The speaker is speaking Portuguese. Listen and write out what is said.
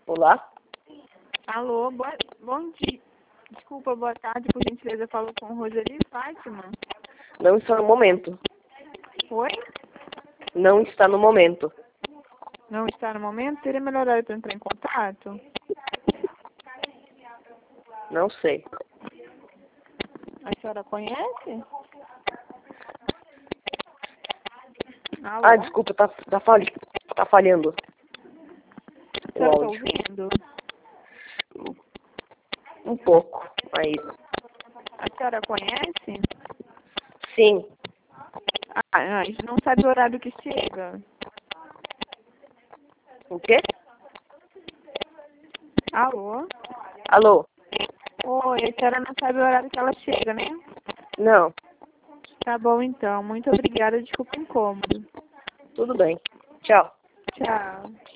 Olá? Alô, bom dia. Desculpa, boa tarde, por gentileza, eu falo com Roseli Fátima. Não está no momento. Oi? Não está no momento. Não está no momento? Seria melhor horário para entrar em contato? Não sei. A senhora conhece? Alô? Ah, desculpa, tá falhando A o senhora está áudio. ouvindo? Um pouco, mas A senhora conhece? sim. Ah, não sabe o horário que chega. O quê? Alô? Alô? Oi, a senhora não sabe o horário que ela chega, né? Não, Tá bom, então. Muito obrigada. Desculpa o incômodo. tudo bem. Tchau. Tchau.